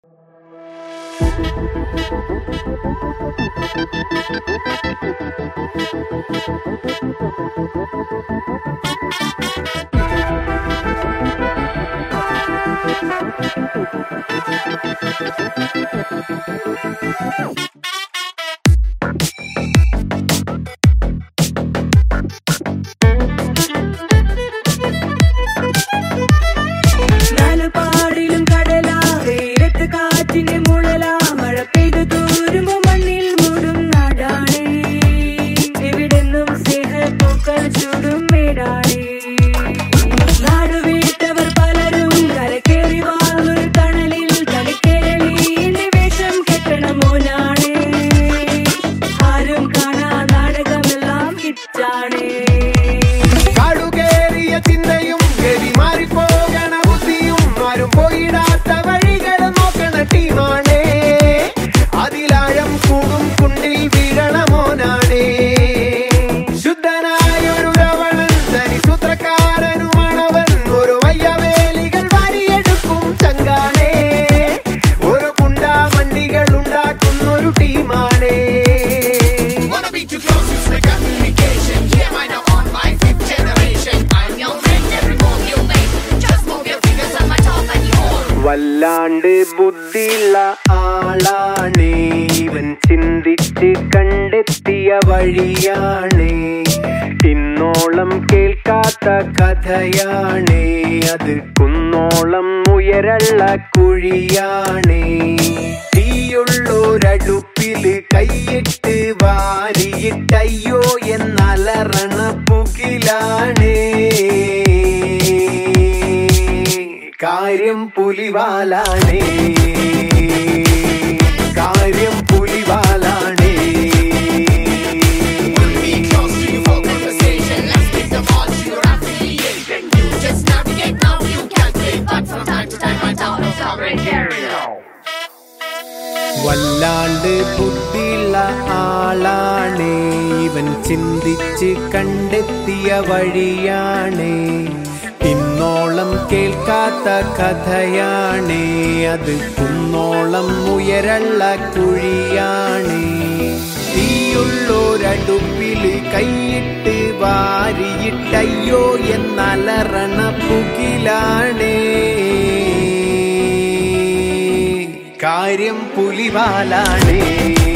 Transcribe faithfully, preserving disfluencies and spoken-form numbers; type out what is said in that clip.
വല്ലാണ്ട് ബുദ്ധിയുള്ള ആളാണ് ഇവൻ, ചിന്തിച്ച് കണ്ടെത്തിയ വഴിയാണ്, ഇന്നോളം കേൾക്കാത്ത കഥയാണ്, അത് കുന്നോളം ഉയരള്ള കുഴിയാണ്. തീയുള്ളൊരടുപ്പില് കൈയിട്ട് വാരിയിട്ടയ്യോ എന്നലറണ പുകിലാണ്. കാര്യം പുലിവാലാണ്, കാര്യം പുലിവാലാണ്. വല്ലാണ്ട് ബുദ്ധിയുള്ള ആളാണ് ഇവൻ, ചിന്തിച്ച് കണ്ടെത്തിയ വഴിയാണ്, ഇന്നോളം കേൾക്കാത്ത കഥയാണ്, അത് കുന്നോളം ഉയരള്ള കുഴിയാണ്. തീയുള്ളൊരടുപ്പില് കൈയിട്ട് വാരിയിട്ടയ്യോ എന്നലറണ പുകിലാണ്. കാര്യം പുലിവാലാണ്.